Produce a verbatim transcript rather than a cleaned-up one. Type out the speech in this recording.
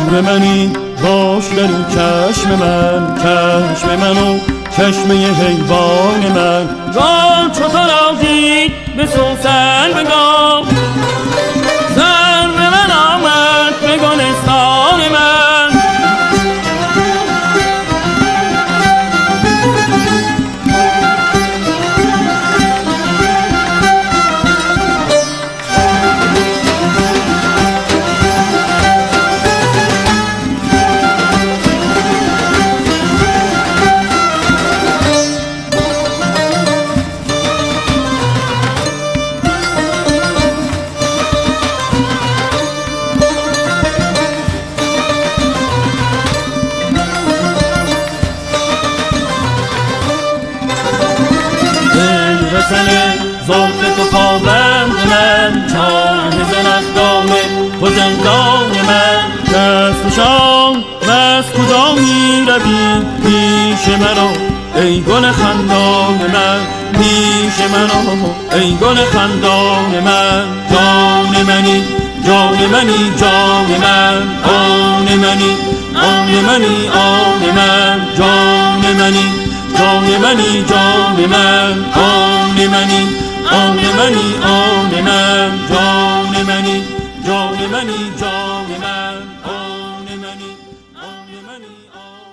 یار منی باش در این چشم من، چشم منو چشمه حیوان من. جان چو تو را دید به سوسن بگاه، سر به من آمد به گلستان من. رسن زلف تو پابند من، چاه زنخدان تو زندان من. دست نشان و از کجا می روی پیش مرا ای گل خندان من، پیش مرا ای گل خندان من. جان منی جان منی جان من، آن منی آن منی آن من. جان منی جان منی جان من، آن منی آن منی آن من. جان منی جان منی جان من، آن منی آن منی آن